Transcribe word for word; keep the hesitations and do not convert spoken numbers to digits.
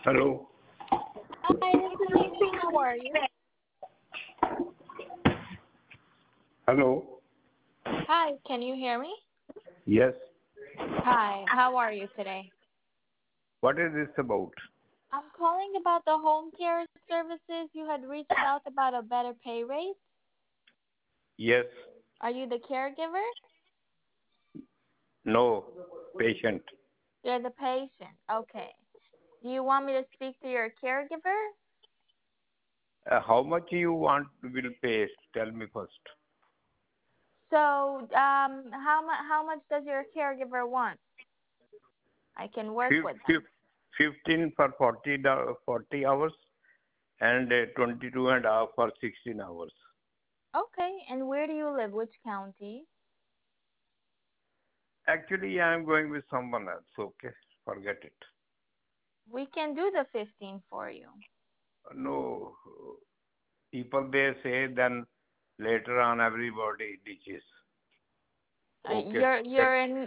Hello. Hi, this is Amy. How are you? Hello. Hi, can you hear me? Yes. Hi, how are you today? What is this about? I'm calling about the home care services. You had reached out about a better pay rate. Yes. Are you the caregiver? No. Patient. You're the patient. Okay. Do you want me to speak to your caregiver? Uh, how much you want will pay? Tell me first. So, um, how much how much does your caregiver want? I can work Fif- with them. fif- fifteen for forty, do- forty hours and uh, twenty-two and a half for sixteen hours. Okay, and where do you live? Which county? Actually, I am going with someone else. Okay. Forget it. We can do the fifteen for you. No. People they say then later on everybody ditches. Uh, Okay. you're That, you're in